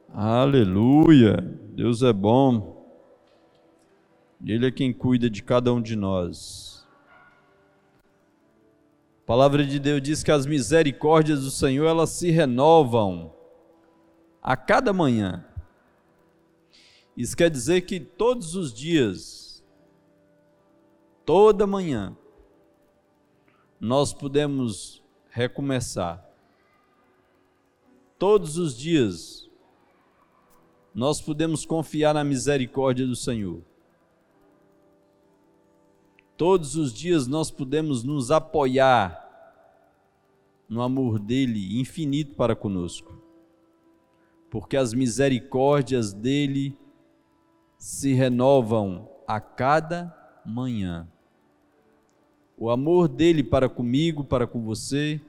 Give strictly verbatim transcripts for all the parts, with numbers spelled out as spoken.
Aleluia! Deus é bom. Ele é quem cuida de cada um de nós. A palavra de Deus diz que as misericórdias do Senhor, elas se renovam a cada manhã. Isso quer dizer que todos os dias, toda manhã, nós podemos recomeçar. Todos os dias, nós podemos confiar na misericórdia do Senhor. Todos os dias nós podemos nos apoiar no amor dele infinito para conosco, porque as misericórdias dele se renovam a cada manhã. O amor dele para comigo, para com você,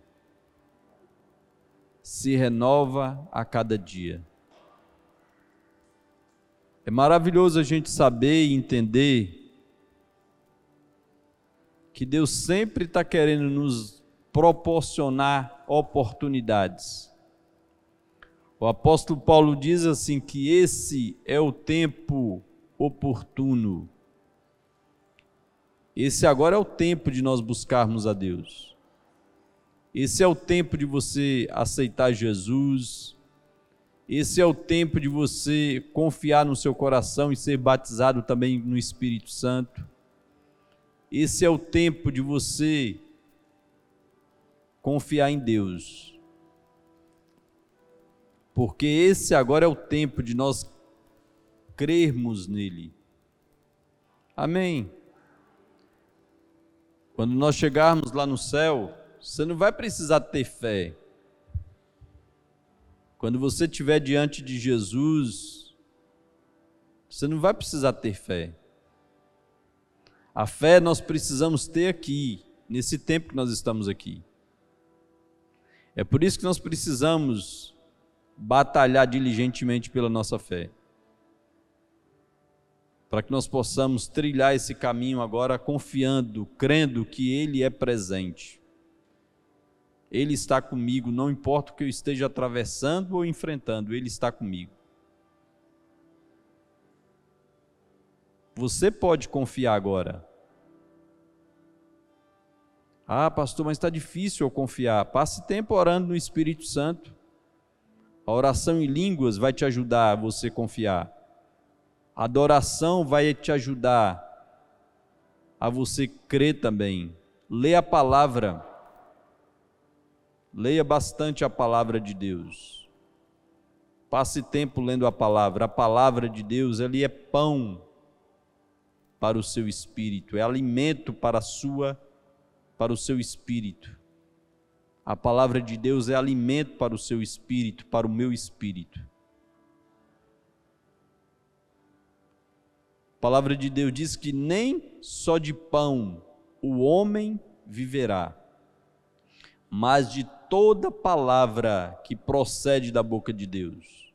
se renova a cada dia. É maravilhoso a gente saber e entender que Deus sempre está querendo nos proporcionar oportunidades. O apóstolo Paulo diz assim que esse é o tempo oportuno. Esse agora é o tempo de nós buscarmos a Deus. Esse é o tempo de você aceitar Jesus. Esse é o tempo de você confiar no seu coração e ser batizado também no Espírito Santo. Esse é o tempo de você confiar em Deus. Porque esse agora é o tempo de nós crermos nele. Amém? Quando nós chegarmos lá no céu, você não vai precisar ter fé. Quando você estiver diante de Jesus, você não vai precisar ter fé. A fé nós precisamos ter aqui, nesse tempo que nós estamos aqui. É por isso que nós precisamos batalhar diligentemente pela nossa fé, para que nós possamos trilhar esse caminho agora confiando, crendo que Ele é presente. Ele está comigo, não importa o que eu esteja atravessando ou enfrentando, Ele está comigo. Você pode confiar agora. Ah, pastor, mas está difícil eu confiar. Passe tempo orando no Espírito Santo. A oração em línguas vai te ajudar a você confiar. A adoração vai te ajudar a você crer também. Leia a palavra. Leia bastante a palavra de Deus. Passe tempo lendo a palavra. A palavra de Deus, ali é pão para o seu espírito, é alimento para a sua, para o seu espírito. A palavra de Deus é alimento para o seu espírito, para o meu espírito. A palavra de Deus diz que nem só de pão o homem viverá, mas de toda palavra que procede da boca de Deus.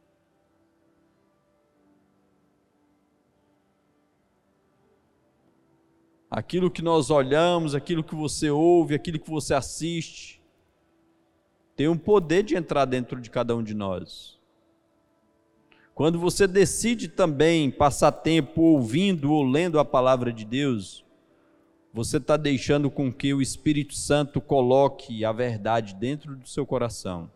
Aquilo que nós olhamos, aquilo que você ouve, aquilo que você assiste, tem um poder de entrar dentro de cada um de nós. Quando você decide também passar tempo ouvindo ou lendo a palavra de Deus, você está deixando com que o Espírito Santo coloque a verdade dentro do seu coração,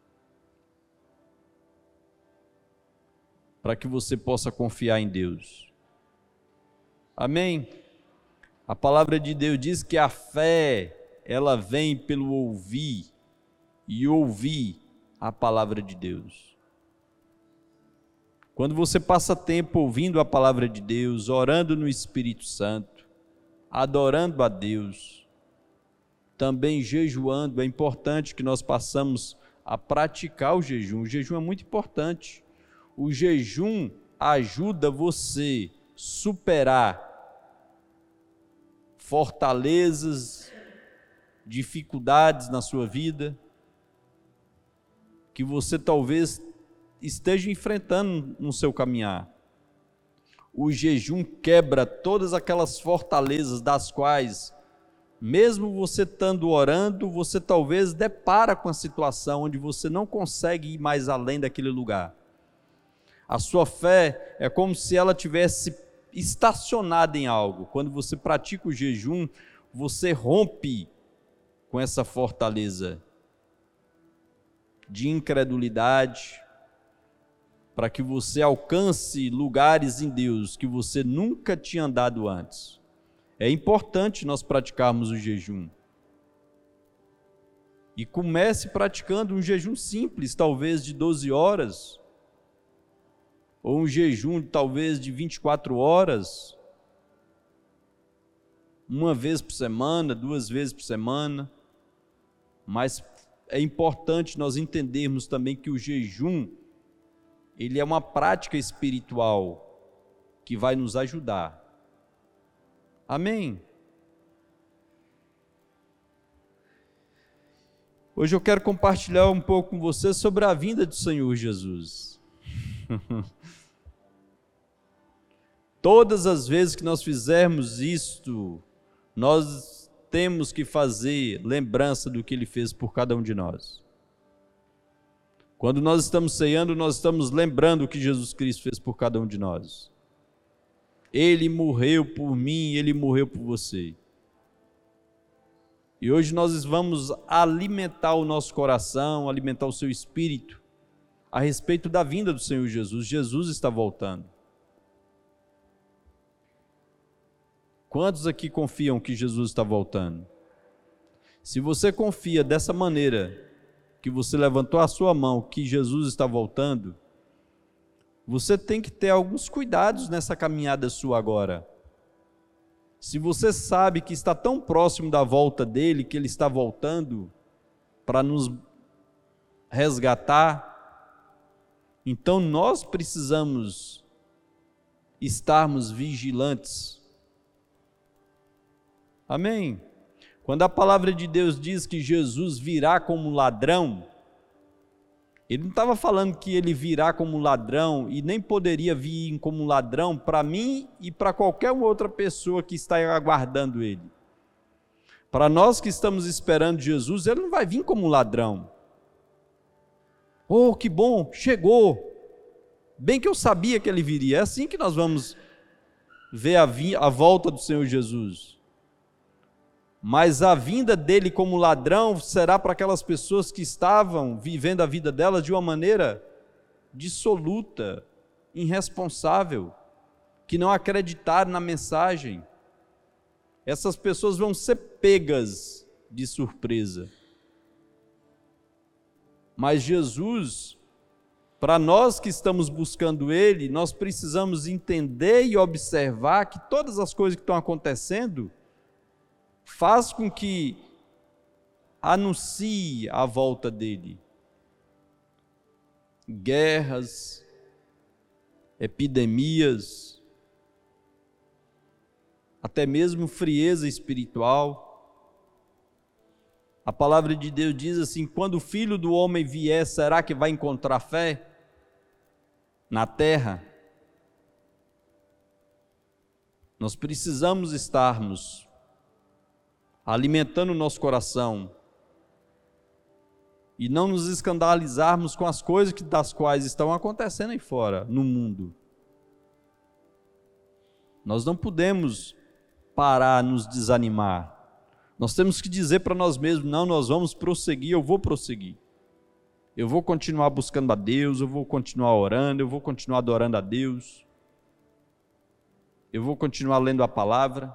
para que você possa confiar em Deus. Amém? A palavra de Deus diz que a fé, ela vem pelo ouvir, e ouvir a palavra de Deus. Quando você passa tempo ouvindo a palavra de Deus, orando no Espírito Santo, adorando a Deus, também jejuando, é importante que nós passamos a praticar o jejum. O jejum é muito importante. O jejum ajuda você a superar fortalezas, dificuldades na sua vida, que você talvez esteja enfrentando no seu caminhar. O jejum quebra todas aquelas fortalezas das quais, mesmo você estando orando, você talvez depara com a situação onde você não consegue ir mais além daquele lugar. A sua fé é como se ela tivesse estacionada em algo. Quando você pratica o jejum, você rompe com essa fortaleza de incredulidade, para que você alcance lugares em Deus que você nunca tinha andado antes. É importante nós praticarmos o jejum. E comece praticando um jejum simples, talvez de doze horas, ou um jejum talvez de vinte e quatro horas, uma vez por semana, duas vezes por semana. Mas é importante nós entendermos também que o jejum, ele é uma prática espiritual que vai nos ajudar. Amém? Hoje eu quero compartilhar um pouco com você sobre a vinda do Senhor Jesus. Todas as vezes que nós fizermos isto, nós temos que fazer lembrança do que Ele fez por cada um de nós. Quando nós estamos ceando, nós estamos lembrando o que Jesus Cristo fez por cada um de nós. Ele morreu por mim, Ele morreu por você. E hoje nós vamos alimentar o nosso coração, alimentar o seu espírito, a respeito da vinda do Senhor Jesus. Jesus está voltando. Quantos aqui confiam que Jesus está voltando? Se você confia dessa maneira, que você levantou a sua mão, que Jesus está voltando, você tem que ter alguns cuidados nessa caminhada sua agora. Se você sabe que está tão próximo da volta dele, que ele está voltando para nos resgatar, então nós precisamos estarmos vigilantes. Amém? Quando a palavra de Deus diz que Jesus virá como ladrão, ele não estava falando que ele virá como ladrão e nem poderia vir como ladrão para mim e para qualquer outra pessoa que está aguardando ele. Para nós que estamos esperando Jesus, ele não vai vir como ladrão. Oh, que bom, chegou. Bem que eu sabia que ele viria. É assim que nós vamos ver a, vi- a volta do Senhor Jesus. Mas a vinda dele como ladrão será para aquelas pessoas que estavam vivendo a vida delas de uma maneira dissoluta, irresponsável, que não acreditaram na mensagem. Essas pessoas vão ser pegas de surpresa. Mas Jesus, para nós que estamos buscando Ele, nós precisamos entender e observar que todas as coisas que estão acontecendo faz com que anuncie a volta dele. Guerras, epidemias, até mesmo frieza espiritual. A palavra de Deus diz assim: quando o Filho do Homem vier, será que vai encontrar fé na terra? Nós precisamos estarmos alimentando o nosso coração e não nos escandalizarmos com as coisas que, das quais estão acontecendo aí fora, no mundo. Nós não podemos parar, nos desanimar. Nós temos que dizer para nós mesmos: não, nós vamos prosseguir, eu vou prosseguir. Eu vou continuar buscando a Deus, eu vou continuar orando, eu vou continuar adorando a Deus. Eu vou continuar lendo a palavra.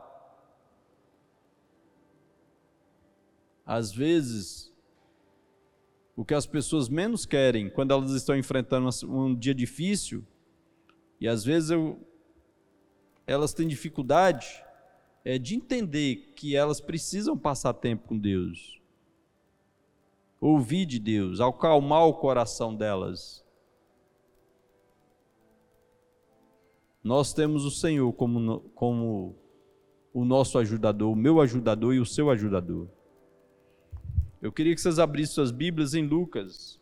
Às vezes, o que as pessoas menos querem quando elas estão enfrentando um dia difícil, e às vezes eu, elas têm dificuldade, é de entender que elas precisam passar tempo com Deus, ouvir de Deus, acalmar o coração delas. Nós temos o Senhor como, como o nosso ajudador, o meu ajudador e o seu ajudador. Eu queria que vocês abrissem suas Bíblias em Lucas.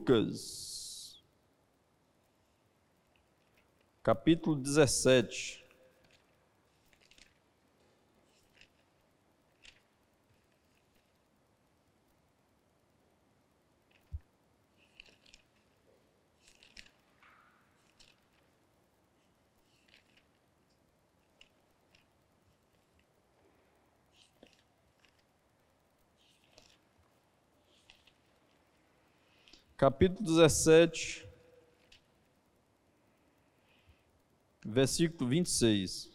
Lucas, capítulo dezessete. capítulo dezessete, versículo vinte e seis.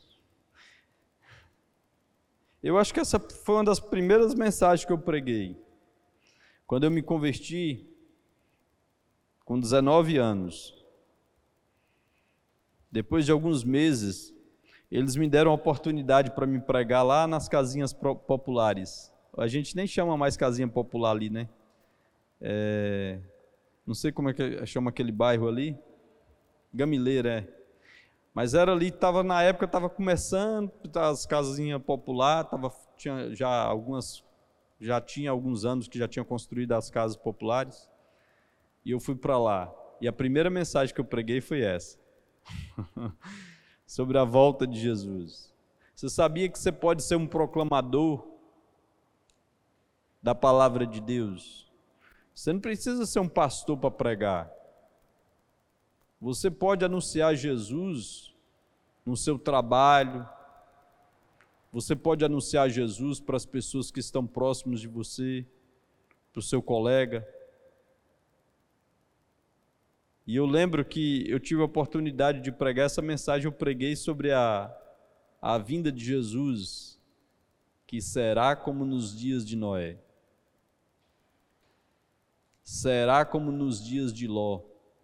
Eu acho que essa foi uma das primeiras mensagens que eu preguei. Quando eu me converti, com dezenove anos, depois de alguns meses, eles me deram a oportunidade para me pregar lá nas casinhas populares. A gente nem chama mais casinha popular ali, né? É, não sei como é que chama aquele bairro ali. Gamileira, é. Mas era ali, tava, na época estava começando as casinhas populares, tava, tinha já algumas, já tinha alguns anos que já tinha construído as casas populares. E eu fui para lá. E a primeira mensagem que eu preguei foi essa. Sobre a volta de Jesus. Você sabia que você pode ser um proclamador da palavra de Deus? Você não precisa ser um pastor para pregar. Você pode anunciar Jesus no seu trabalho. Você pode anunciar Jesus para as pessoas que estão próximas de você, para o seu colega. E eu lembro que eu tive a oportunidade de pregar essa mensagem, eu preguei sobre a, a vinda de Jesus, que será como nos dias de Noé. Será como nos dias de Ló.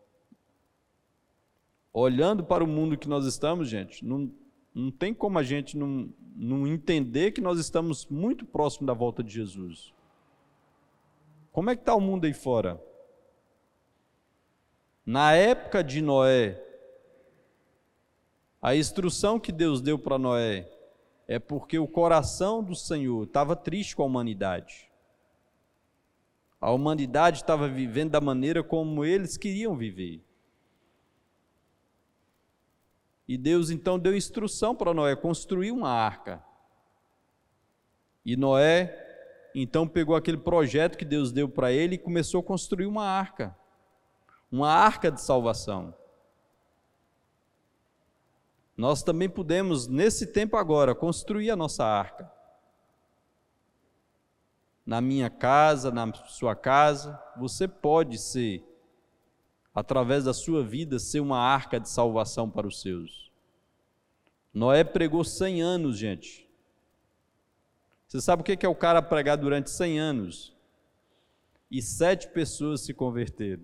Olhando para o mundo que nós estamos, gente, não, não tem como a gente não, não entender que nós estamos muito próximo da volta de Jesus. Como é que está o mundo aí fora? Na época de Noé, a instrução que Deus deu para Noé é porque o coração do Senhor estava triste com a humanidade. A humanidade estava vivendo da maneira como eles queriam viver. E Deus então deu instrução para Noé construir uma arca. E Noé então pegou aquele projeto que Deus deu para ele e começou a construir uma arca. Uma arca de salvação. Nós também podemos, nesse tempo agora, construir a nossa arca. Na minha casa, na sua casa, você pode ser, através da sua vida, ser uma arca de salvação para os seus. Noé pregou cem anos, gente. Você sabe o que é o cara pregar durante cem anos? E sete pessoas se converteram.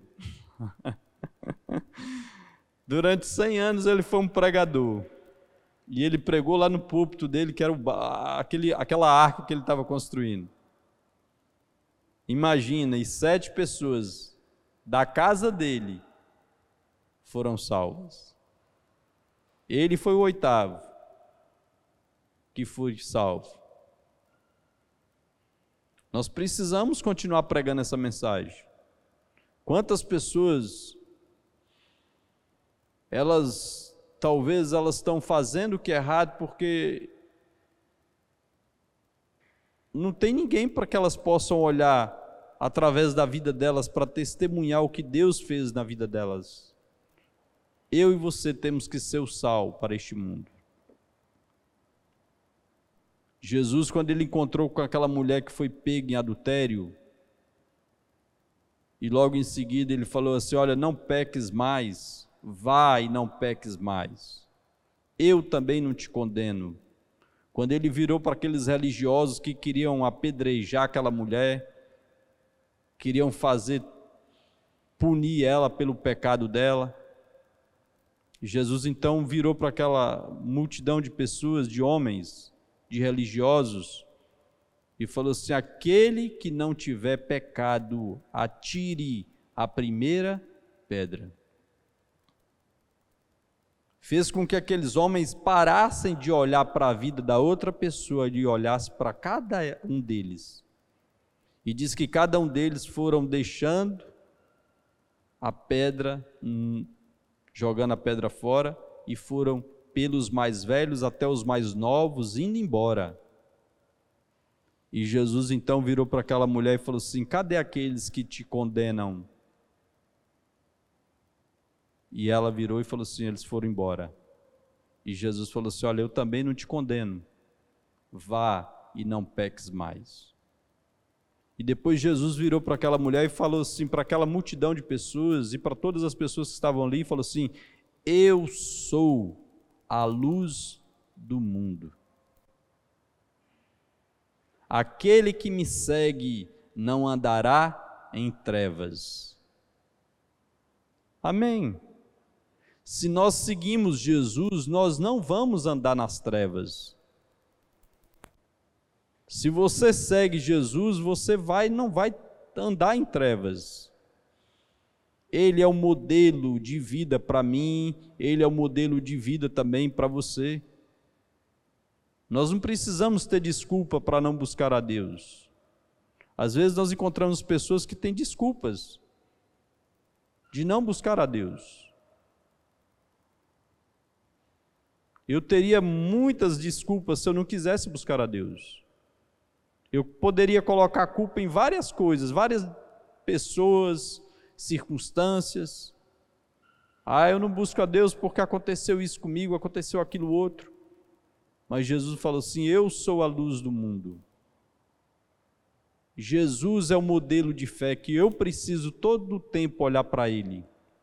Durante cem anos ele foi um pregador. E ele pregou lá no púlpito dele, que era o, aquele, aquela arca que ele estava construindo. Imagina, e sete pessoas da casa dele foram salvas. Ele foi o oitavo que foi salvo. Nós precisamos continuar pregando essa mensagem. Quantas pessoas, elas, talvez elas estão fazendo o que é errado porque não tem ninguém para que elas possam olhar através da vida delas para testemunhar o que Deus fez na vida delas. Eu e você temos que ser o sal para este mundo. Jesus, quando ele encontrou com aquela mulher que foi pega em adultério, e logo em seguida ele falou assim, olha, não peques mais, vá e não peques mais. Eu também não te condeno. Quando ele virou para aqueles religiosos que queriam apedrejar aquela mulher, queriam fazer, punir ela pelo pecado dela, Jesus então virou para aquela multidão de pessoas, de homens, de religiosos, e falou assim, aquele que não tiver pecado, atire a primeira pedra. Fez com que aqueles homens parassem de olhar para a vida da outra pessoa e olhassem para cada um deles. E diz que cada um deles foram deixando a pedra, jogando a pedra fora, e foram pelos mais velhos até os mais novos, indo embora. E Jesus então virou para aquela mulher e falou assim, cadê aqueles que te condenam? E ela virou e falou assim, eles foram embora. E Jesus falou assim, olha, eu também não te condeno. Vá e não peques mais. E depois Jesus virou para aquela mulher e falou assim, para aquela multidão de pessoas e para todas as pessoas que estavam ali, falou assim: eu sou a luz do mundo. Aquele que me segue não andará em trevas. Amém. Se nós seguimos Jesus, nós não vamos andar nas trevas. Se você segue Jesus, você vai, não vai andar em trevas. Ele é o modelo de vida para mim, Ele é o modelo de vida também para você. Nós não precisamos ter desculpa para não buscar a Deus. Às vezes nós encontramos pessoas que têm desculpas de não buscar a Deus. Eu teria muitas desculpas se eu não quisesse buscar a Deus. Eu poderia colocar a culpa em várias coisas, várias pessoas, circunstâncias. Ah, eu não busco a Deus porque aconteceu isso comigo, aconteceu aquilo outro. Mas Jesus falou assim: eu sou a luz do mundo. Jesus é o modelo de fé que eu preciso todo o tempo olhar para Ele.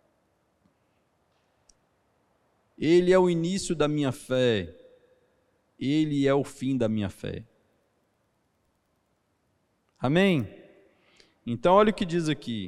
Ele é o início da minha fé, Ele é o fim da minha fé. Amém? Então olha o que diz aqui.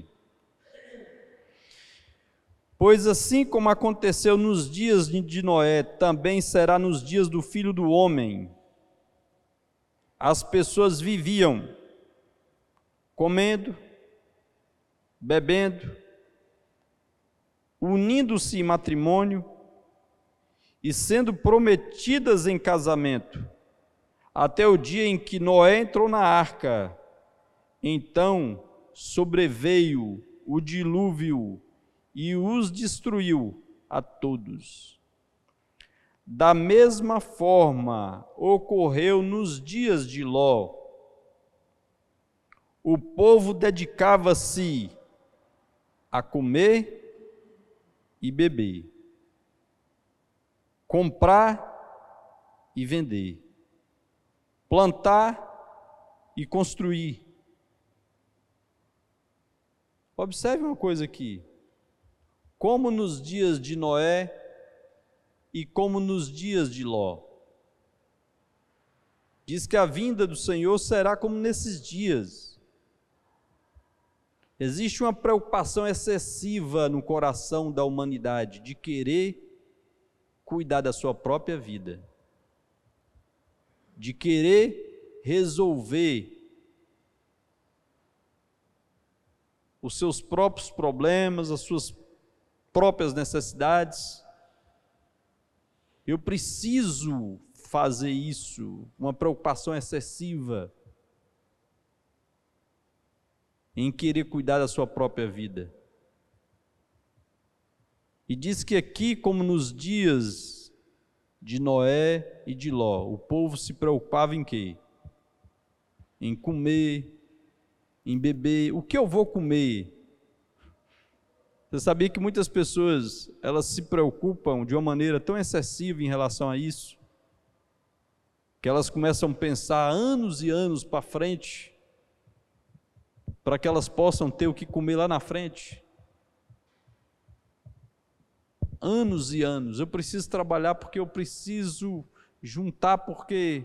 Pois assim como aconteceu nos dias de Noé, também será nos dias do Filho do Homem. As pessoas viviam comendo, bebendo, unindo-se em matrimônio e sendo prometidas em casamento, até o dia em que Noé entrou na arca. Então sobreveio o dilúvio e os destruiu a todos. Da mesma forma ocorreu nos dias de Ló. O povo dedicava-se a comer e beber, comprar e vender, plantar e construir. Observe uma coisa aqui. Como nos dias de Noé e como nos dias de Ló. Diz que a vinda do Senhor será como nesses dias. Existe uma preocupação excessiva no coração da humanidade de querer cuidar da sua própria vida, de querer resolver os seus próprios problemas, as suas próprias necessidades. Eu preciso fazer isso, uma preocupação excessiva em querer cuidar da sua própria vida. E diz que aqui, como nos dias de Noé e de Ló, o povo se preocupava em quê? Em comer, em beber. O que eu vou comer? Você sabia que muitas pessoas, elas se preocupam de uma maneira tão excessiva em relação a isso, que elas começam a pensar anos e anos para frente, para que elas possam ter o que comer lá na frente. Anos e anos. Eu preciso trabalhar porque eu preciso juntar porque...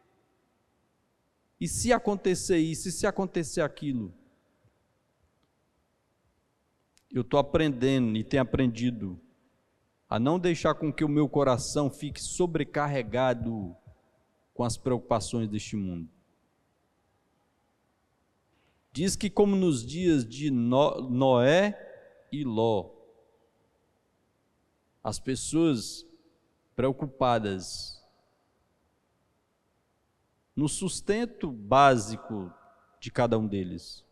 E se acontecer isso, e se acontecer aquilo? Eu estou aprendendo e tenho aprendido a não deixar com que o meu coração fique sobrecarregado com as preocupações deste mundo. Diz que como nos dias de Noé e Ló, as pessoas preocupadas no sustento básico de cada um deles.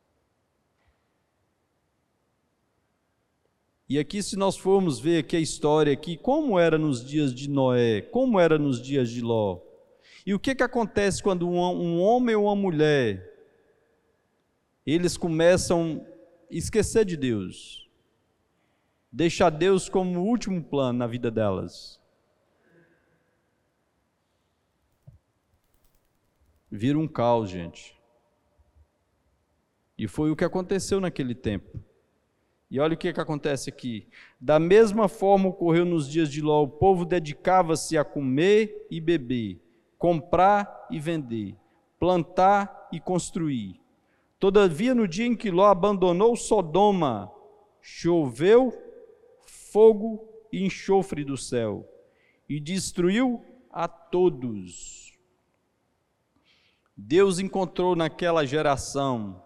E aqui, se nós formos ver aqui a história aqui, como era nos dias de Noé, como era nos dias de Ló, e o que que acontece quando um, um homem ou uma mulher, eles começam a esquecer de Deus, deixar Deus como o último plano na vida delas. Vira um caos, gente. E foi o que aconteceu naquele tempo. E olha o que, que acontece aqui. Da mesma forma ocorreu nos dias de Ló. O povo dedicava-se a comer e beber, comprar e vender, plantar e construir. Todavia, no dia em que Ló abandonou Sodoma, choveu fogo e enxofre do céu, e destruiu a todos. Deus encontrou naquela geração,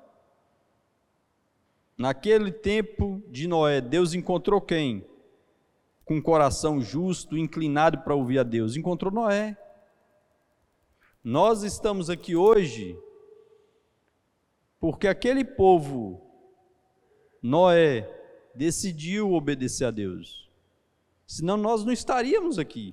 naquele tempo de Noé, Deus encontrou quem? Com um coração justo, inclinado para ouvir a Deus. Encontrou Noé. Nós estamos aqui hoje porque aquele povo, Noé, decidiu obedecer a Deus. Senão nós não estaríamos aqui.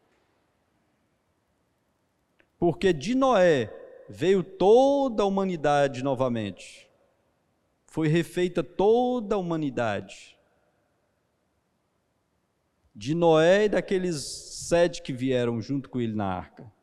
Porque de Noé veio toda a humanidade novamente. Foi refeita toda a humanidade. De Noé e daqueles sete que vieram junto com ele na arca.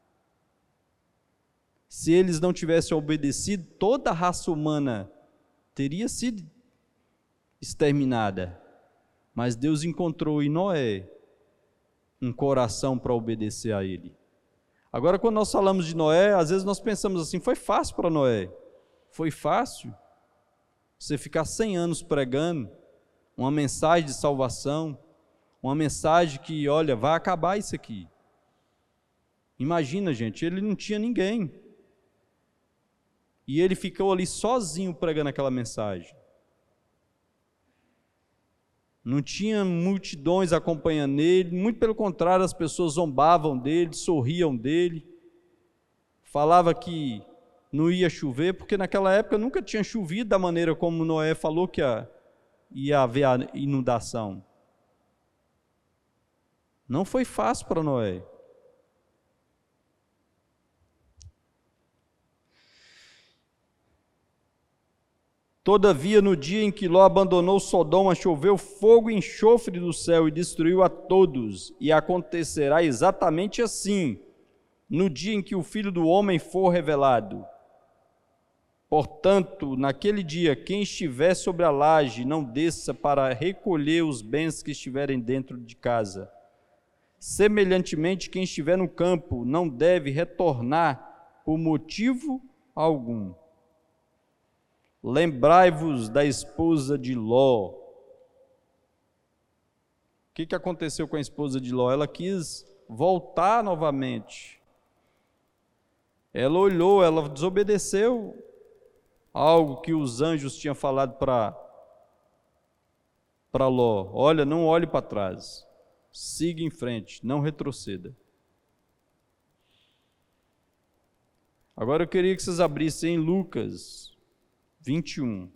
Se eles não tivessem obedecido, toda a raça humana teria sido exterminada. Mas Deus encontrou em Noé um coração para obedecer a ele. Agora, quando nós falamos de Noé, às vezes nós pensamos assim, foi fácil para Noé. Foi fácil você ficar cem anos pregando uma mensagem de salvação, uma mensagem que, olha, vai acabar isso aqui. Imagina, gente, ele não tinha ninguém. E ele ficou ali sozinho pregando aquela mensagem. Não tinha multidões acompanhando ele, muito pelo contrário, as pessoas zombavam dele, sorriam dele, falava que não ia chover, porque naquela época nunca tinha chovido da maneira como Noé falou que ia, ia haver a inundação. Não foi fácil para Noé. Todavia, no dia em que Ló abandonou Sodoma, choveu fogo e enxofre do céu e destruiu a todos. E acontecerá exatamente assim, no dia em que o Filho do Homem for revelado. Portanto, naquele dia, quem estiver sobre a laje, não desça para recolher os bens que estiverem dentro de casa. Semelhantemente, quem estiver no campo, não deve retornar por motivo algum. Lembrai-vos da esposa de Ló. O que, que aconteceu com a esposa de Ló? Ela quis voltar novamente. Ela olhou, ela desobedeceu algo que os anjos tinham falado para para Ló. Olha, não olhe para trás. Siga em frente, não retroceda. Agora eu queria que vocês abrissem em Lucas vinte e um.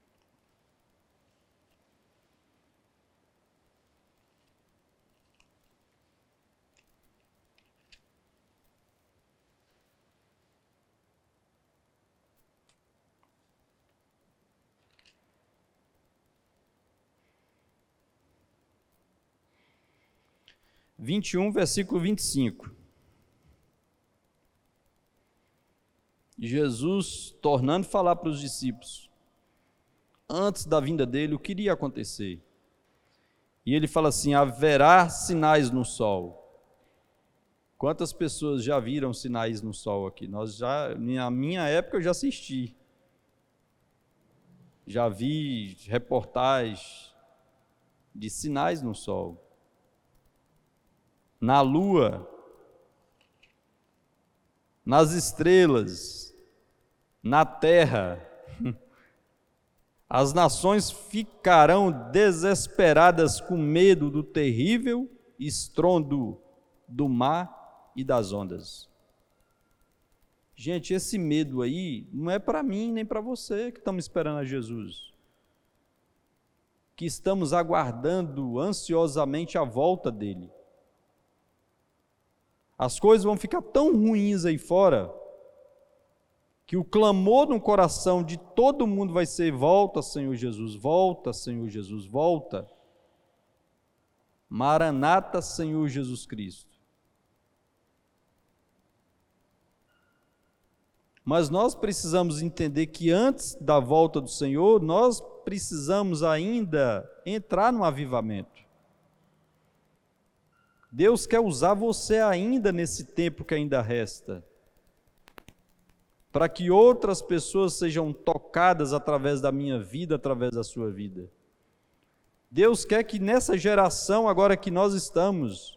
vinte e um, versículo vinte e cinco. Jesus tornando a falar para os discípulos, antes da vinda dele, o que iria acontecer. E ele fala assim, haverá sinais no sol. Quantas pessoas já viram sinais no sol aqui? Nós já, na minha época eu já assisti. Já vi reportagens de sinais no sol. Na lua, nas estrelas, na terra. As nações ficarão desesperadas com medo do terrível estrondo do mar e das ondas. Gente, esse medo aí não é para mim nem para você que estamos esperando a Jesus, que estamos aguardando ansiosamente a volta dele. As coisas vão ficar tão ruins aí fora, que o clamor no coração de todo mundo vai ser, volta Senhor Jesus, volta Senhor Jesus, volta. Maranata Senhor Jesus Cristo. Mas nós precisamos entender que antes da volta do Senhor, nós precisamos ainda entrar no avivamento. Deus quer usar você ainda nesse tempo que ainda resta, para que outras pessoas sejam tocadas através da minha vida, através da sua vida. Deus quer que nessa geração, agora que nós estamos,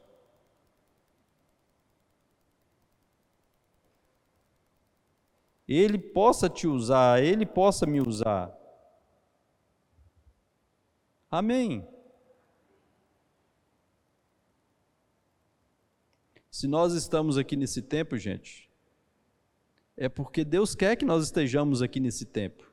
Ele possa te usar, Ele possa me usar. Amém. Se nós estamos aqui nesse tempo, gente, é porque Deus quer que nós estejamos aqui nesse tempo.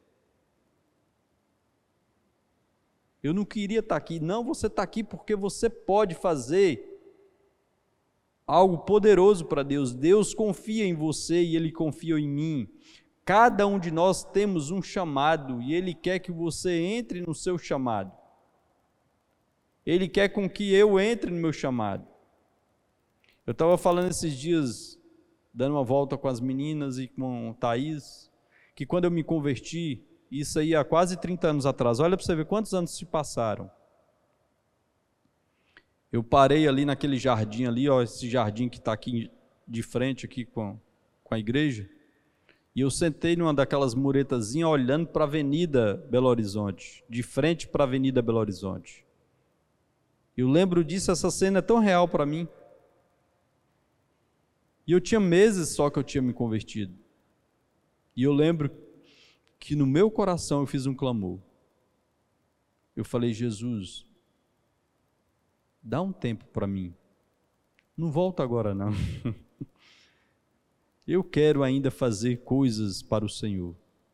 Eu não queria estar aqui. Não, você está aqui porque você pode fazer algo poderoso para Deus. Deus confia em você e Ele confia em mim. Cada um de nós temos um chamado e Ele quer que você entre no seu chamado. Ele quer com que eu entre no meu chamado. Eu estava falando esses dias, dando uma volta com as meninas e com o Thaís, que quando eu me converti, isso aí há quase trinta anos atrás, olha para você ver quantos anos se passaram. Eu parei ali naquele jardim ali, ó, esse jardim que está aqui de frente aqui com, com a igreja, e eu sentei numa daquelas muretazinhas olhando para a Avenida Belo Horizonte, de frente para a Avenida Belo Horizonte. Eu lembro disso, essa cena é tão real para mim. E eu tinha meses só que eu tinha me convertido. E eu lembro que no meu coração eu fiz um clamor. Eu falei, Jesus, dá um tempo para mim. Não volta agora não. Eu quero ainda fazer coisas para o Senhor.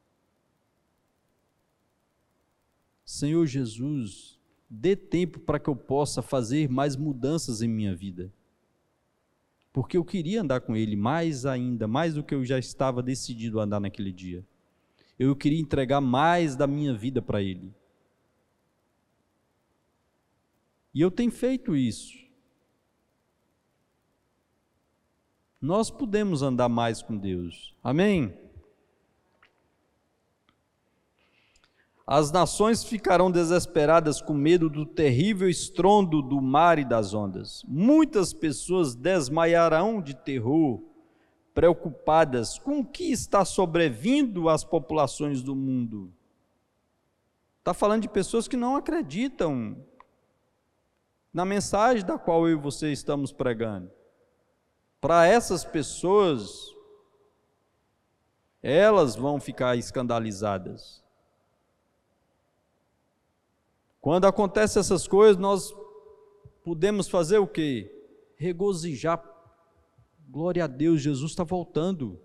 Senhor Jesus, dê tempo para que eu possa fazer mais mudanças em minha vida. Porque eu queria andar com Ele mais ainda, mais do que eu já estava decidido a andar naquele dia. Eu queria entregar mais da minha vida para Ele. E eu tenho feito isso. Nós podemos andar mais com Deus. Amém? As nações ficarão desesperadas com medo do terrível estrondo do mar e das ondas. Muitas pessoas desmaiarão de terror, preocupadas com o que está sobrevindo às populações do mundo. Está falando de pessoas que não acreditam na mensagem da qual eu e você estamos pregando. Para essas pessoas, elas vão ficar escandalizadas. Quando acontecem essas coisas, nós podemos fazer o quê? Regozijar. Glória a Deus, Jesus está voltando.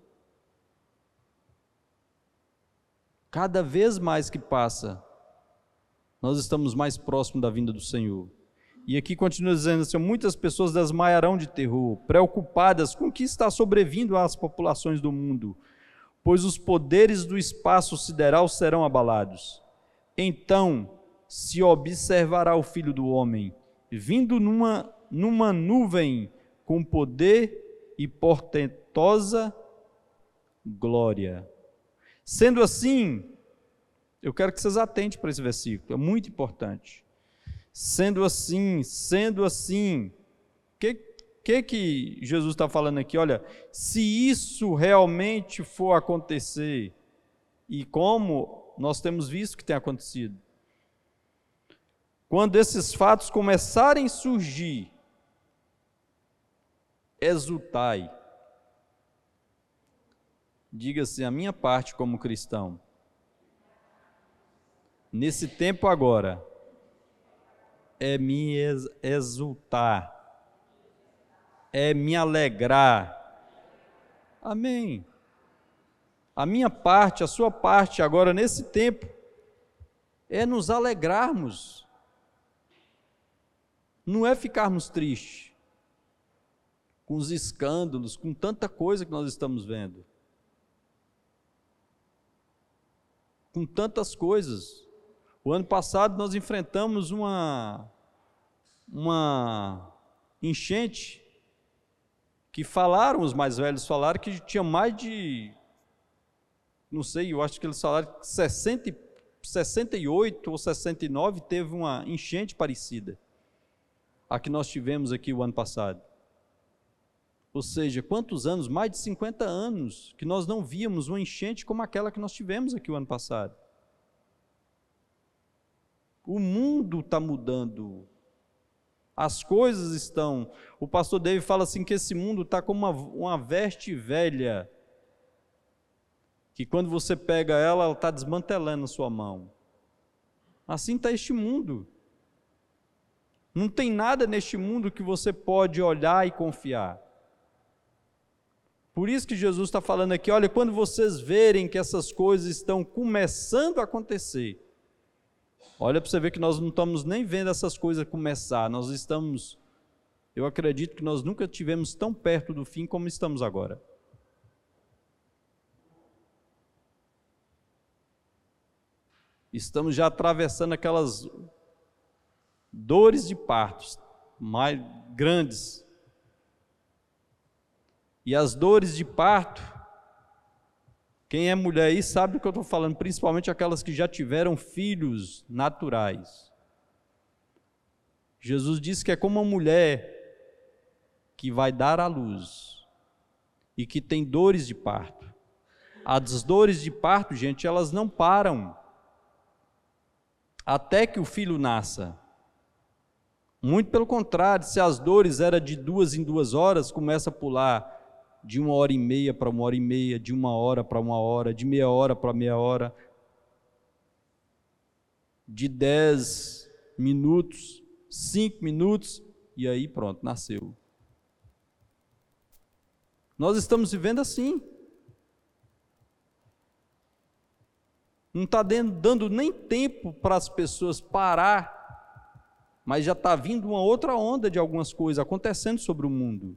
Cada vez mais que passa, nós estamos mais próximos da vinda do Senhor. E aqui continua dizendo assim, muitas pessoas desmaiarão de terror, preocupadas com o que está sobrevindo às populações do mundo, pois os poderes do espaço sideral serão abalados. Então se observará o Filho do Homem, vindo numa, numa nuvem com poder e portentosa glória. Sendo assim, eu quero que vocês atentem para esse versículo, é muito importante. Sendo assim, sendo assim, o que, que que Jesus está falando aqui? Olha, se isso realmente for acontecer, e como nós temos visto que tem acontecido, quando esses fatos começarem a surgir, exultai. Diga-se a minha parte como cristão. Nesse tempo agora, é me exultar, é me alegrar. Amém. A minha parte, a sua parte agora nesse tempo, é nos alegrarmos. Não é ficarmos tristes com os escândalos, com tanta coisa que nós estamos vendo. Com tantas coisas. O ano passado nós enfrentamos uma, uma enchente que falaram, os mais velhos falaram que tinha mais de não sei, eu acho que eles falaram que sessenta, sessenta e oito ou sessenta e nove teve uma enchente parecida a que nós tivemos aqui o ano passado. Ou seja, quantos anos? Mais de cinquenta anos que nós não víamos uma enchente como aquela que nós tivemos aqui o ano passado. O mundo está mudando. As coisas estão... O pastor David fala assim que esse mundo está como uma, uma veste velha, que quando você pega ela, ela está desmantelando na sua mão. Assim está este mundo. Não tem nada neste mundo que você pode olhar e confiar. Por isso que Jesus está falando aqui, olha, quando vocês verem que essas coisas estão começando a acontecer, olha para você ver que nós não estamos nem vendo essas coisas começar, nós estamos, eu acredito que nós nunca tivemos tão perto do fim como estamos agora. Estamos já atravessando aquelas dores de partos mais grandes. E as dores de parto, quem é mulher aí sabe do que eu estou falando, principalmente aquelas que já tiveram filhos naturais. Jesus disse que é como uma mulher que vai dar à luz e que tem dores de parto. As dores de parto, gente, elas não param até que o filho nasça. Muito pelo contrário, se as dores eram de duas em duas horas, começa a pular de uma hora e meia para uma hora e meia, de uma hora para uma hora, de meia hora para meia hora, de dez minutos, cinco minutos, e aí pronto, nasceu. Nós estamos vivendo assim. Não está dando nem tempo para as pessoas parar, mas já está vindo uma outra onda de algumas coisas acontecendo sobre o mundo.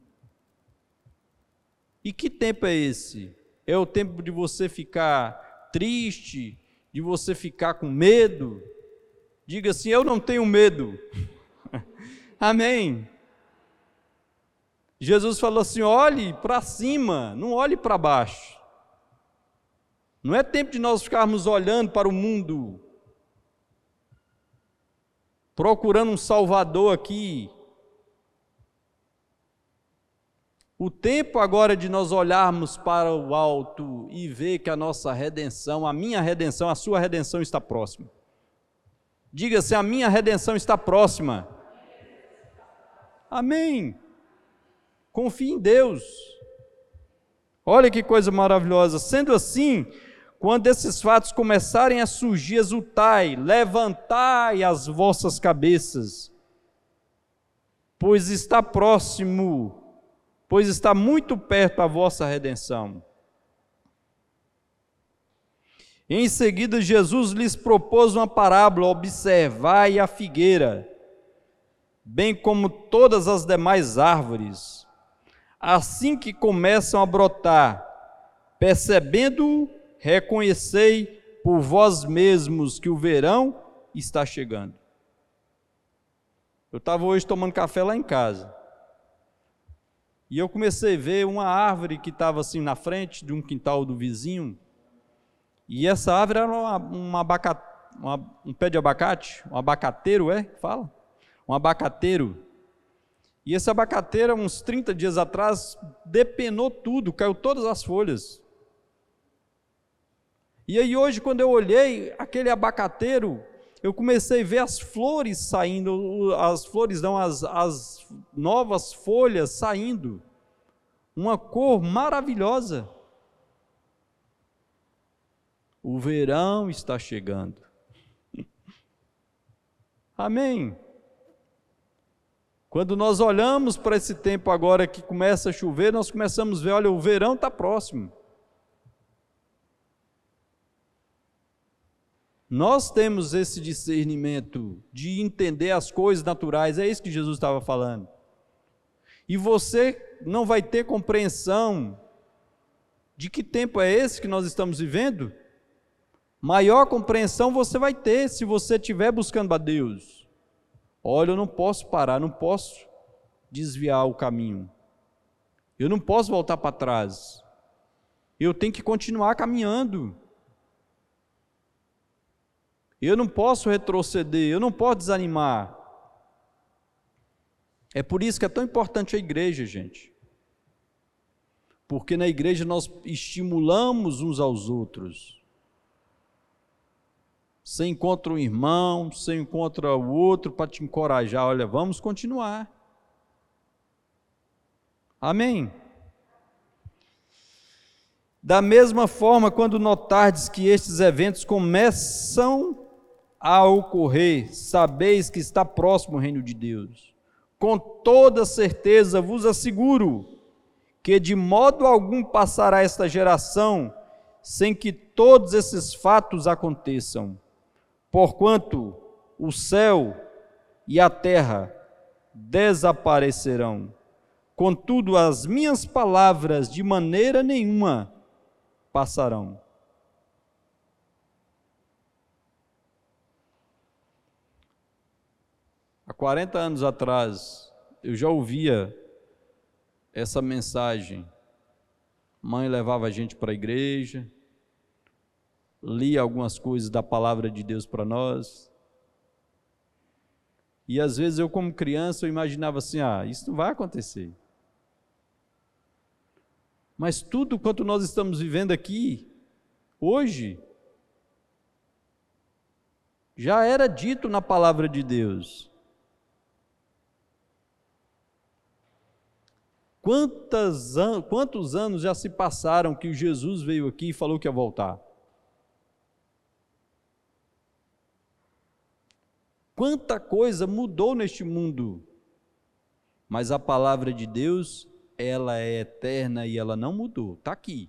E que tempo é esse? É o tempo de você ficar triste, de você ficar com medo? Diga assim, eu não tenho medo. Amém. Jesus falou assim, olhe para cima, não olhe para baixo. Não é tempo de nós ficarmos olhando para o mundo, procurando um salvador aqui. O tempo agora de nós olharmos para o alto e ver que a nossa redenção, a minha redenção, a sua redenção está próxima. Diga-se, a minha redenção está próxima. Amém. Confie em Deus. Olha que coisa maravilhosa. Sendo assim, quando esses fatos começarem a surgir, exultai, levantai as vossas cabeças, pois está próximo, pois está muito perto a vossa redenção. Em seguida, Jesus lhes propôs uma parábola: observai a figueira, bem como todas as demais árvores, assim que começam a brotar, percebendo-o, reconhecei por vós mesmos que o verão está chegando. Eu estava hoje tomando café lá em casa, e eu comecei a ver uma árvore que estava assim na frente de um quintal do vizinho, e essa árvore era uma, uma abacate, uma, um pé de abacate, um abacateiro, é? Fala? Um abacateiro. E esse abacateiro, uns trinta dias atrás, depenou tudo, caiu todas as folhas. E aí hoje, quando eu olhei aquele abacateiro, eu comecei a ver as flores saindo, as flores não, as, as novas folhas saindo, uma cor maravilhosa. O verão está chegando. Amém. Quando nós olhamos para esse tempo agora que começa a chover, nós começamos a ver, olha, o verão está próximo. Nós temos esse discernimento de entender as coisas naturais, é isso que Jesus estava falando. E você não vai ter compreensão de que tempo é esse que nós estamos vivendo? Maior compreensão você vai ter se você estiver buscando a Deus. Olha, eu não posso parar, não posso desviar o caminho. Eu não posso voltar para trás. Eu tenho que continuar caminhando. Eu não posso retroceder, eu não posso desanimar. É por isso que é tão importante a igreja, gente. Porque na igreja nós estimulamos uns aos outros. Você encontra um irmão, você encontra o outro para te encorajar. Olha, vamos continuar. Amém? Da mesma forma, quando notardes que estes eventos começam a ocorrer, sabeis que está próximo o reino de Deus. Com toda certeza vos asseguro que de modo algum passará esta geração sem que todos esses fatos aconteçam. Porquanto o céu e a terra desaparecerão. Contudo, as minhas palavras de maneira nenhuma passarão. Há quarenta anos atrás, eu já ouvia essa mensagem. Mãe levava a gente para a igreja, lia algumas coisas da palavra de Deus para nós. E às vezes eu, como criança, eu imaginava assim, ah, isso não vai acontecer. Mas tudo quanto nós estamos vivendo aqui, hoje, já era dito na palavra de Deus. Quantas an- quantos anos já se passaram que Jesus veio aqui e falou que ia voltar? Quanta coisa mudou neste mundo, mas a palavra de Deus, ela é eterna e ela não mudou, está aqui.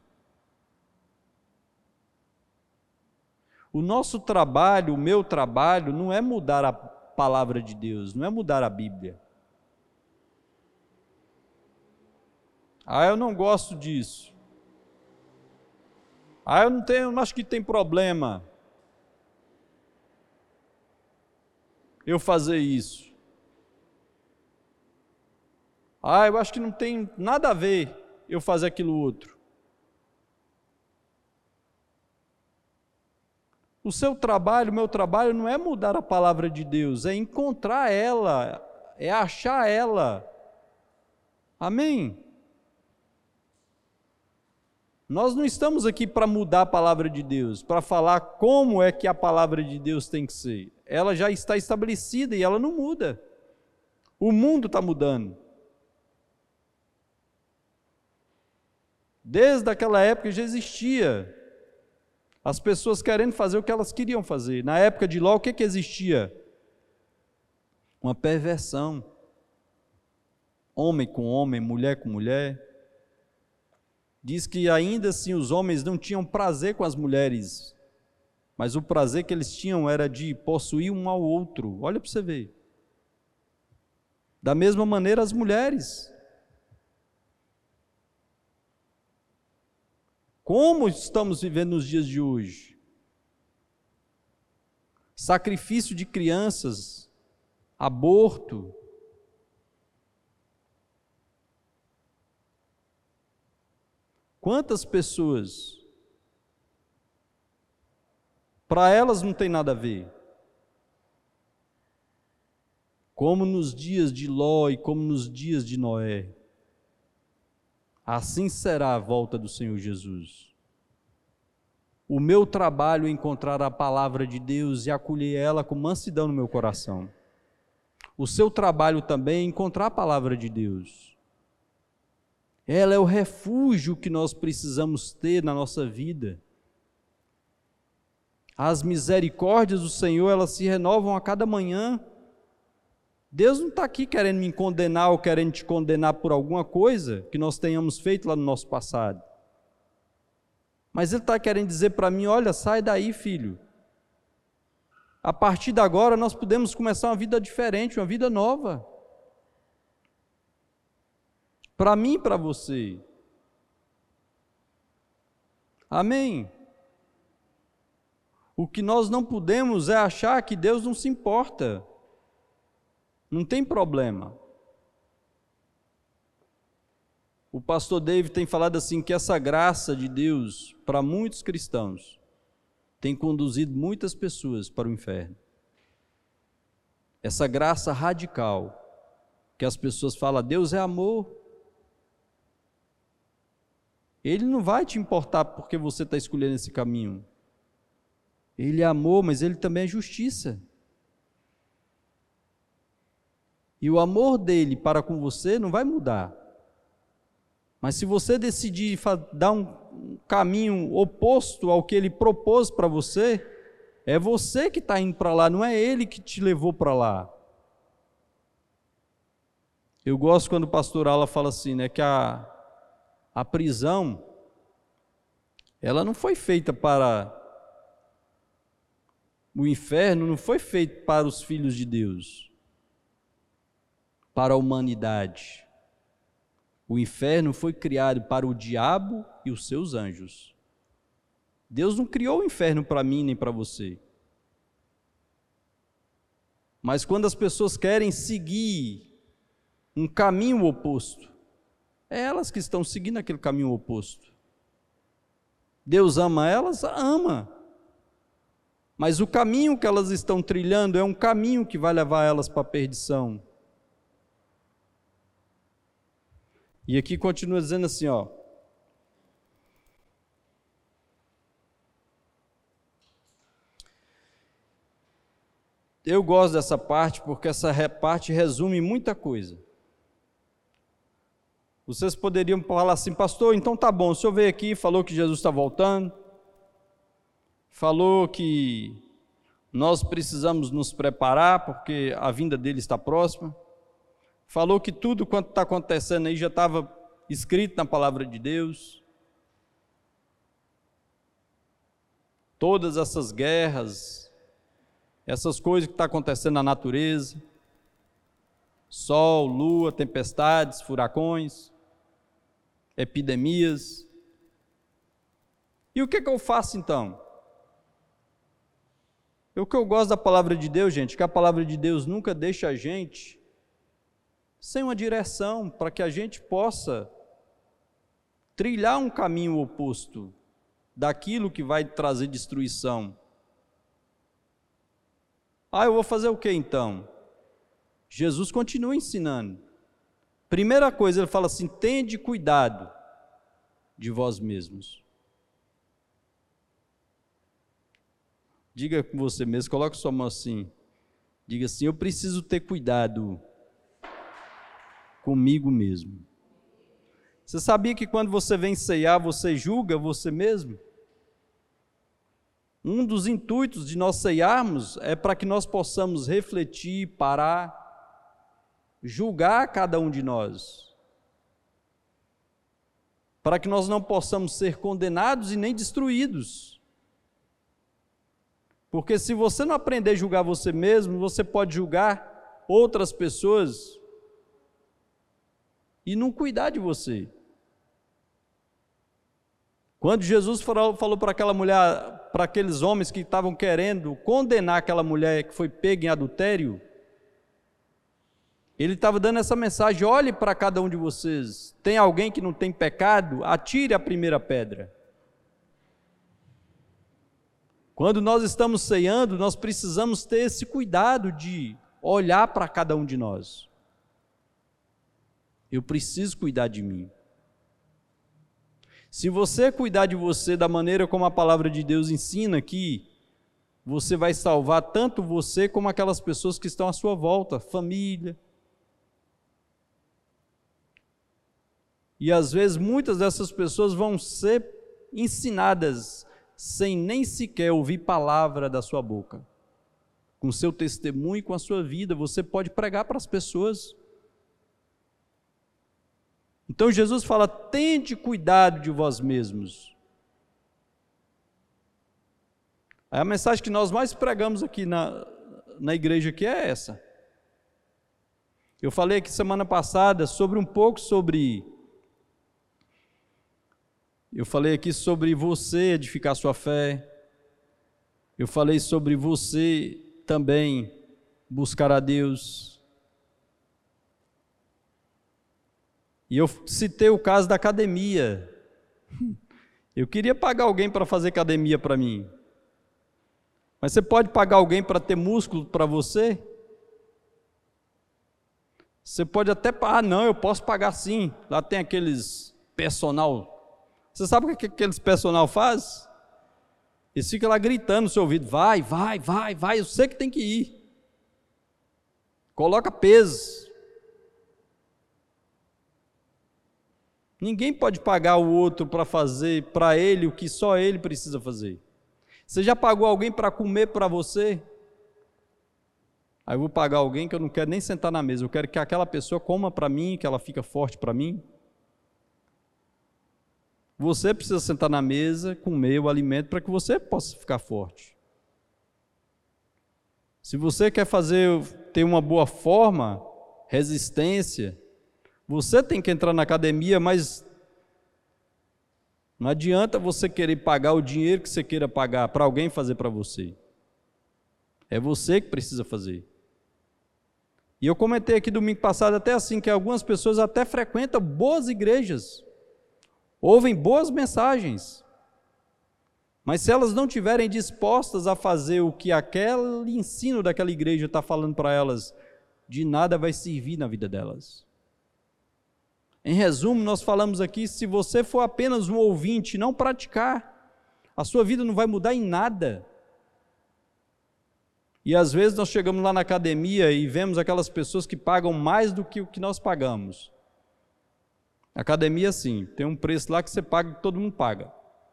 O nosso trabalho, o meu trabalho, não é mudar a palavra de Deus, não é mudar a Bíblia. Ah, eu não gosto disso. Ah, eu não tenho, não acho que tem problema eu fazer isso. Ah, eu acho que não tem nada a ver eu fazer aquilo outro. O seu trabalho, o meu trabalho não é mudar a palavra de Deus, é encontrar ela, é achar ela. Amém? Nós não estamos aqui para mudar a palavra de Deus, para falar como é que a palavra de Deus tem que ser. Ela já está estabelecida e ela não muda. O mundo está mudando. Desde aquela época já existia as pessoas querendo fazer o que elas queriam fazer. Na época de Ló, o que que existia? Uma perversão. Homem com homem, mulher com mulher. Diz que ainda assim os homens não tinham prazer com as mulheres, mas o prazer que eles tinham era de possuir um ao outro. Olha para você ver. Da mesma maneira as mulheres. Como estamos vivendo nos dias de hoje? Sacrifício de crianças, aborto. Quantas pessoas, para elas não tem nada a ver. Como nos dias de Ló e como nos dias de Noé. Assim será a volta do Senhor Jesus. O meu trabalho é encontrar a palavra de Deus e acolher ela com mansidão no meu coração. O seu trabalho também é encontrar a palavra de Deus. Ela é o refúgio que nós precisamos ter na nossa vida. As misericórdias do Senhor, elas se renovam a cada manhã. Deus não está aqui querendo me condenar ou querendo te condenar por alguma coisa que nós tenhamos feito lá no nosso passado. Mas Ele está querendo dizer para mim, olha, sai daí, filho. A partir de agora nós podemos começar uma vida diferente, uma vida nova. Para mim e para você. Amém? O que nós não podemos é achar que Deus não se importa. Não tem problema. O pastor David tem falado assim, que essa graça de Deus, para muitos cristãos, tem conduzido muitas pessoas para o inferno. Essa graça radical, que as pessoas falam, Deus é amor. Ele não vai te importar porque você está escolhendo esse caminho. Ele é amor, mas Ele também é justiça. E o amor dele para com você não vai mudar. Mas se você decidir dar um caminho oposto ao que Ele propôs para você, é você que está indo para lá, não é Ele que te levou para lá. Eu gosto quando o pastor Ala fala assim, né, que a, a prisão, ela não foi feita para o inferno, não foi feita para os filhos de Deus, para a humanidade. O inferno foi criado para o diabo e os seus anjos. Deus não criou o inferno para mim nem para você. Mas quando as pessoas querem seguir um caminho oposto, é elas que estão seguindo aquele caminho oposto. Deus ama elas? Ama. Mas o caminho que elas estão trilhando é um caminho que vai levar elas para a perdição. E aqui continua dizendo assim, ó. Eu gosto dessa parte porque essa parte resume muita coisa. Vocês poderiam falar assim, pastor, então tá bom, o senhor veio aqui, falou que Jesus está voltando, falou que nós precisamos nos preparar porque a vinda dele está próxima, falou que tudo quanto está acontecendo aí já estava escrito na palavra de Deus, todas essas guerras, essas coisas que estão acontecendo na natureza, sol, lua, tempestades, furacões, epidemias. E o que, que eu faço então? O que eu gosto da palavra de Deus, gente, que a palavra de Deus nunca deixa a gente sem uma direção para que a gente possa trilhar um caminho oposto daquilo que vai trazer destruição. Ah, eu vou fazer o que então? Jesus continua ensinando. Primeira coisa, ele fala assim, tende cuidado de vós mesmos. Diga com você mesmo, coloque sua mão assim, diga assim, eu preciso ter cuidado comigo mesmo. Você sabia que quando você vem ceiar, você julga você mesmo? Um dos intuitos de nós ceiarmos é para que nós possamos refletir, parar, julgar cada um de nós, para que nós não possamos ser condenados e nem destruídos. Porque se você não aprender a julgar você mesmo, você pode julgar outras pessoas e não cuidar de você. Quando Jesus falou, falou para aquela mulher, para aqueles homens que estavam querendo condenar aquela mulher que foi pega em adultério, ele estava dando essa mensagem, olhe para cada um de vocês, tem alguém que não tem pecado? Atire a primeira pedra. Quando nós estamos ceando, nós precisamos ter esse cuidado de olhar para cada um de nós. Eu preciso cuidar de mim. Se você cuidar de você da maneira como a palavra de Deus ensina aqui, você vai salvar tanto você como aquelas pessoas que estão à sua volta, família. E às vezes muitas dessas pessoas vão ser ensinadas sem nem sequer ouvir palavra da sua boca. Com seu testemunho e com a sua vida, você pode pregar para as pessoas. Então Jesus fala, tende cuidado de vós mesmos. A mensagem que nós mais pregamos aqui na, na igreja aqui é essa. Eu falei aqui semana passada sobre um pouco sobre... Eu falei aqui sobre você edificar sua fé. Eu falei sobre você também buscar a Deus. E eu citei o caso da academia. Eu queria pagar alguém para fazer academia para mim. Mas você pode pagar alguém para ter músculo para você? Você pode até pagar, ah, não, eu posso pagar sim. Lá tem aqueles personal. Você sabe o que aqueles personal faz? Eles ficam lá gritando no seu ouvido, vai, vai, vai, vai, eu sei que tem que ir. Coloca peso. Ninguém pode pagar o outro para fazer para ele o que só ele precisa fazer. Você já pagou alguém para comer para você? Aí eu vou pagar alguém que eu não quero nem sentar na mesa, eu quero que aquela pessoa coma para mim, que ela fica forte para mim. Você precisa sentar na mesa, comer o alimento para que você possa ficar forte. Se você quer fazer, ter uma boa forma, resistência, você tem que entrar na academia, mas não adianta você querer pagar o dinheiro que você queira pagar para alguém fazer para você. É você que precisa fazer. E eu comentei aqui domingo passado até assim, que algumas pessoas até frequentam boas igrejas, ouvem boas mensagens, mas se elas não estiverem dispostas a fazer o que aquele ensino daquela igreja está falando para elas, de nada vai servir na vida delas. Em resumo, nós falamos aqui, se você for apenas um ouvinte e não praticar, a sua vida não vai mudar em nada. E às vezes nós chegamos lá na academia e vemos aquelas pessoas que pagam mais do que o que nós pagamos. Academia sim, tem um preço lá que você paga, que todo mundo paga.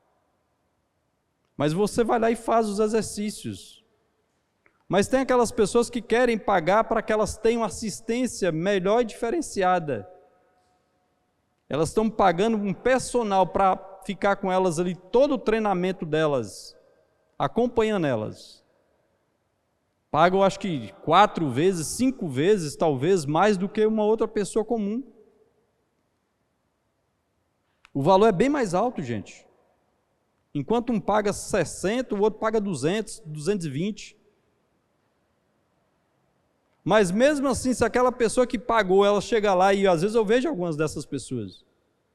Mas você vai lá e faz os exercícios. Mas tem aquelas pessoas que querem pagar para que elas tenham assistência melhor e diferenciada. Elas estão pagando um personal para ficar com elas ali, todo o treinamento delas, acompanhando elas. Pagam acho que quatro vezes, cinco vezes, talvez, mais do que uma outra pessoa comum. O valor é bem mais alto, gente. Enquanto um paga sessenta, o outro paga duzentos, duzentos e vinte. Mas mesmo assim, se aquela pessoa que pagou, ela chega lá, e às vezes eu vejo algumas dessas pessoas.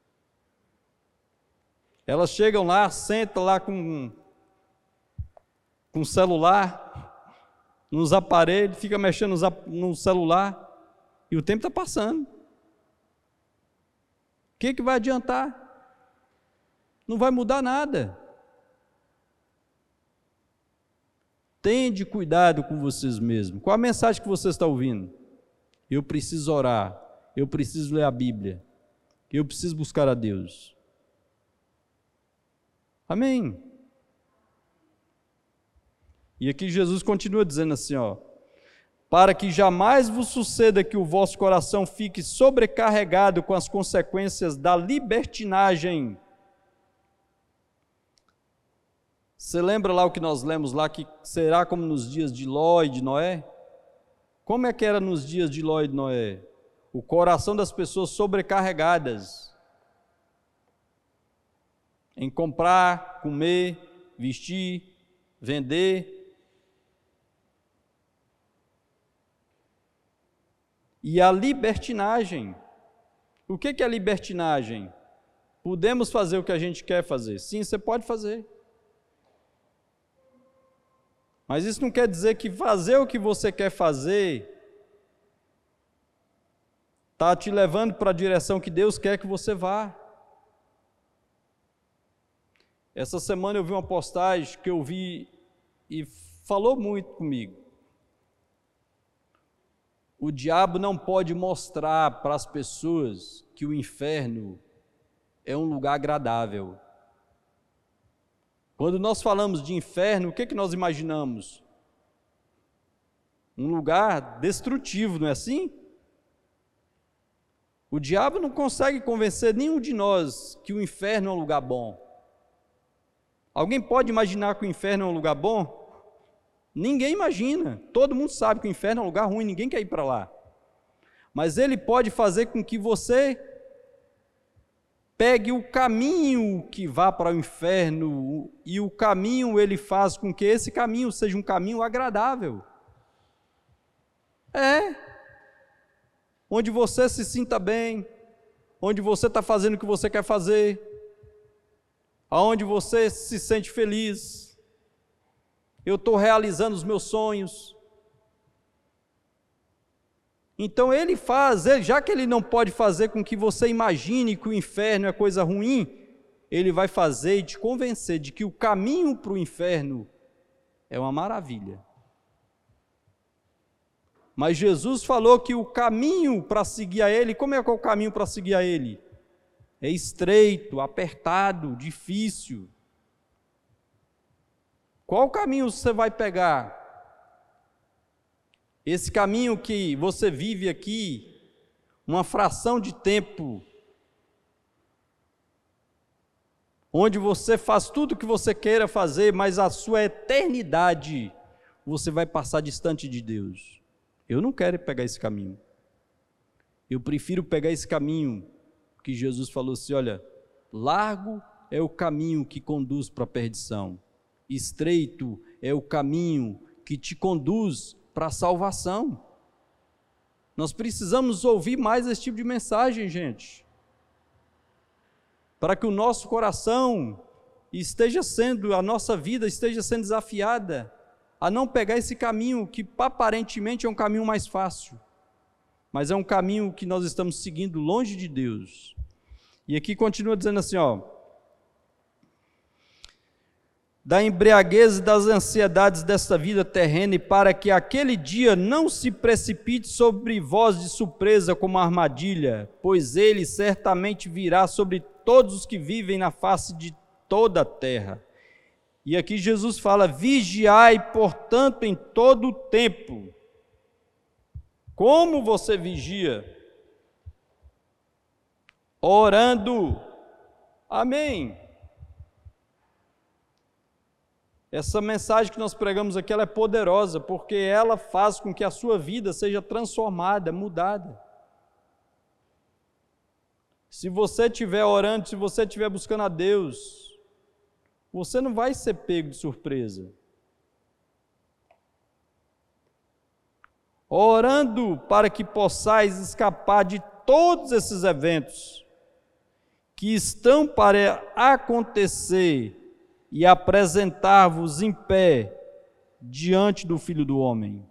Elas chegam lá, sentam lá com com celular, nos aparelhos, fica mexendo no celular, e o tempo está passando. O que, que vai adiantar? Não vai mudar nada. Tende cuidado com vocês mesmos. Qual a mensagem que você está ouvindo? Eu preciso orar, eu preciso ler a Bíblia, eu preciso buscar a Deus. Amém. E aqui Jesus continua dizendo assim, ó, para que jamais vos suceda que o vosso coração fique sobrecarregado com as consequências da libertinagem. Você lembra lá o que nós lemos lá, que será como nos dias de Ló e de Noé? Como é que era nos dias de Ló e de Noé? O coração das pessoas sobrecarregadas em comprar, comer, vestir, vender. E a libertinagem. O que é a libertinagem? Podemos fazer o que a gente quer fazer? Sim, você pode fazer. Mas isso não quer dizer que fazer o que você quer fazer está te levando para a direção que Deus quer que você vá. Essa semana eu vi uma postagem que eu vi e falou muito comigo. O diabo não pode mostrar para as pessoas que o inferno é um lugar agradável. Quando nós falamos de inferno, o que, que nós imaginamos? Um lugar destrutivo, não é assim? O diabo não consegue convencer nenhum de nós que o inferno é um lugar bom. Alguém pode imaginar que o inferno é um lugar bom? Ninguém imagina. Todo mundo sabe que o inferno é um lugar ruim, ninguém quer ir para lá. Mas ele pode fazer com que você pegue o caminho que vá para o inferno, e o caminho ele faz com que esse caminho seja um caminho agradável. É. Onde você se sinta bem, onde você está fazendo o que você quer fazer, aonde você se sente feliz. eu estou realizando os meus sonhos. Então ele faz, ele, já que ele não pode fazer com que você imagine que o inferno é coisa ruim, ele vai fazer e te convencer de que o caminho para o inferno é uma maravilha. Mas Jesus falou que o caminho para seguir a Ele, como é que é o caminho para seguir a Ele? É estreito, apertado, difícil. Qual caminho você vai pegar? Esse caminho que você vive aqui, uma fração de tempo, onde você faz tudo o que você queira fazer, mas a sua eternidade você vai passar distante de Deus. Eu não quero pegar esse caminho. Eu prefiro pegar esse caminho que Jesus falou assim, olha, largo é o caminho que conduz para a perdição, estreito é o caminho que te conduz para a salvação. Nós precisamos ouvir mais esse tipo de mensagem, gente, para que o nosso coração esteja sendo, a nossa vida esteja sendo desafiada a não pegar esse caminho que aparentemente é um caminho mais fácil, mas é um caminho que nós estamos seguindo longe de Deus. E aqui continua dizendo assim, ó, da embriaguez e das ansiedades desta vida terrena, e para que aquele dia não se precipite sobre vós de surpresa como armadilha, pois ele certamente virá sobre todos os que vivem na face de toda a terra. E aqui Jesus fala, vigiai, portanto, em todo o tempo. Como você vigia? Orando. Amém. Essa mensagem que nós pregamos aqui, ela é poderosa, porque ela faz com que a sua vida seja transformada, mudada. Se você estiver orando, se você estiver buscando a Deus, você não vai ser pego de surpresa. Orando para que possais escapar de todos esses eventos que estão para acontecer e apresentar-vos em pé diante do Filho do Homem.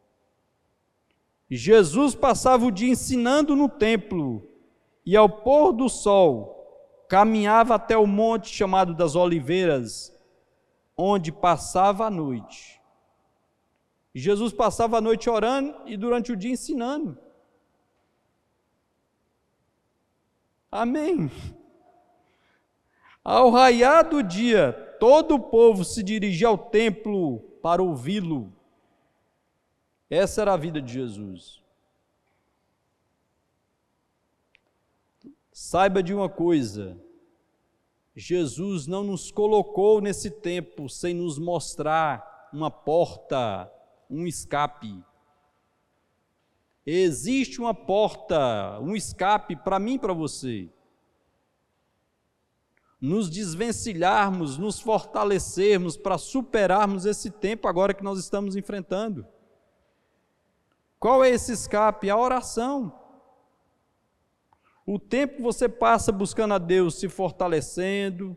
Jesus passava o dia ensinando no templo e ao pôr do sol caminhava até o monte chamado das Oliveiras, onde passava a noite. Jesus passava a noite orando e durante o dia ensinando. Amém. Ao raiar do dia, todo o povo se dirigia ao templo para ouvi-lo. Essa era a vida de Jesus. Saiba de uma coisa, Jesus não nos colocou nesse tempo sem nos mostrar uma porta, um escape. Existe uma porta, um escape para mim e para você. Nos desvencilharmos, nos fortalecermos para superarmos esse tempo agora que nós estamos enfrentando. Qual é esse escape? A oração. O tempo que você passa buscando a Deus, se fortalecendo,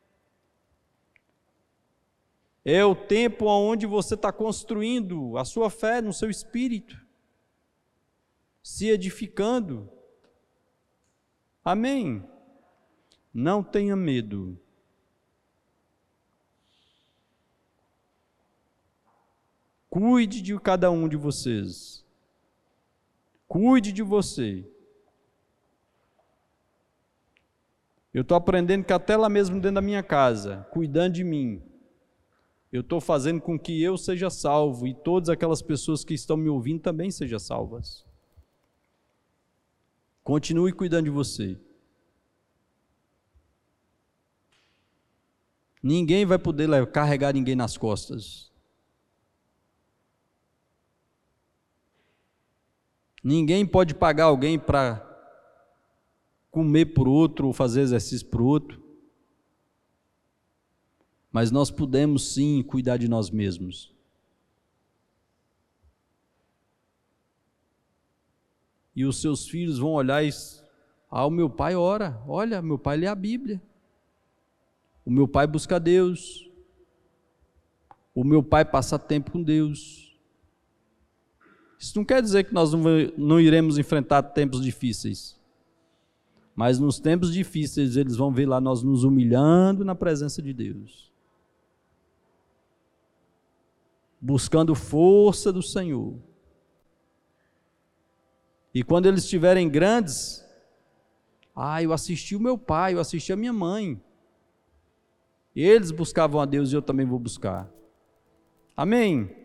é o tempo onde você está construindo a sua fé no seu espírito, se edificando. Amém? Não tenha medo. Cuide de cada um de vocês. Cuide de você. Eu estou aprendendo que até lá mesmo dentro da minha casa, cuidando de mim, eu estou fazendo com que eu seja salvo e todas aquelas pessoas que estão me ouvindo também sejam salvas. Continue cuidando de você. Ninguém vai poder carregar ninguém nas costas. Ninguém pode pagar alguém para comer por outro ou fazer exercício por outro. Mas nós podemos sim cuidar de nós mesmos. E os seus filhos vão olhar e ah, o meu pai ora, olha, meu pai lê a Bíblia. O meu pai busca Deus. o meu pai passa tempo com Deus. Isso não quer dizer que nós não, não iremos enfrentar tempos difíceis. Mas nos tempos difíceis eles vão ver lá nós nos humilhando na presença de Deus. Buscando força do Senhor. E quando eles estiverem grandes, ah, eu assisti o meu pai, eu assisti a minha mãe. Eles buscavam a Deus e eu também vou buscar. Amém?